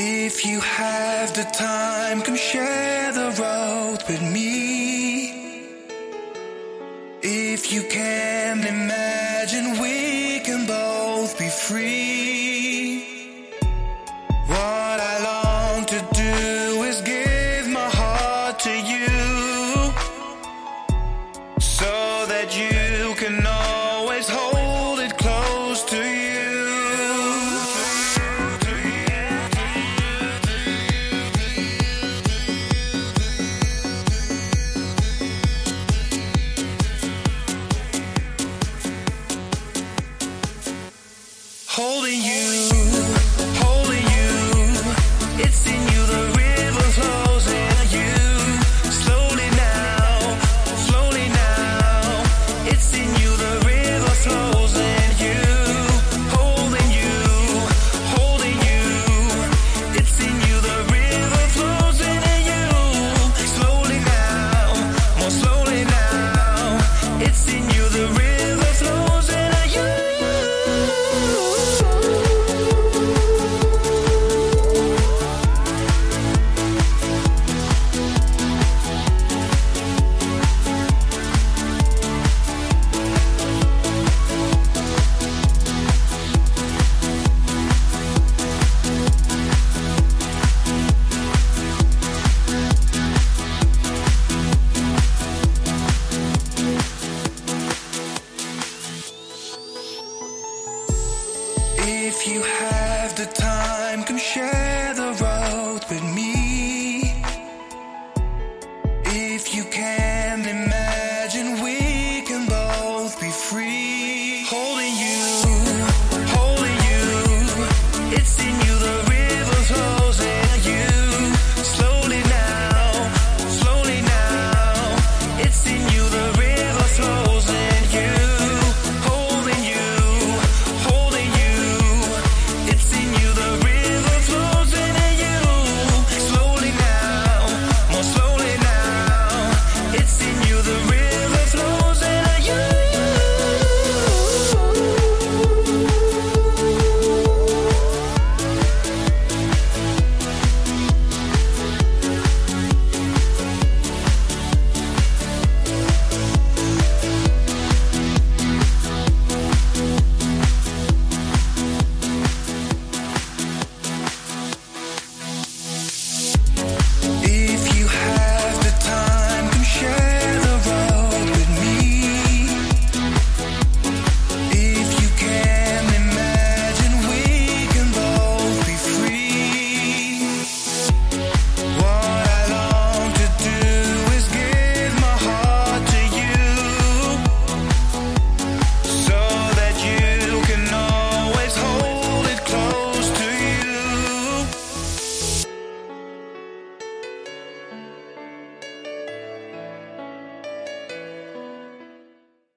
If you have the time, come share the road with me. If you can imagine, we can both be free. What I long to do is give my heart to you, so that you can always hold it close to you. Holding you, it's in you, the river flows in you. Slowly now, it's in you, the river flows in you. Holding you, it's in you, the river flows in you. Slowly now, more slowly now, it's in you, the river flows in you. If you have the time, come share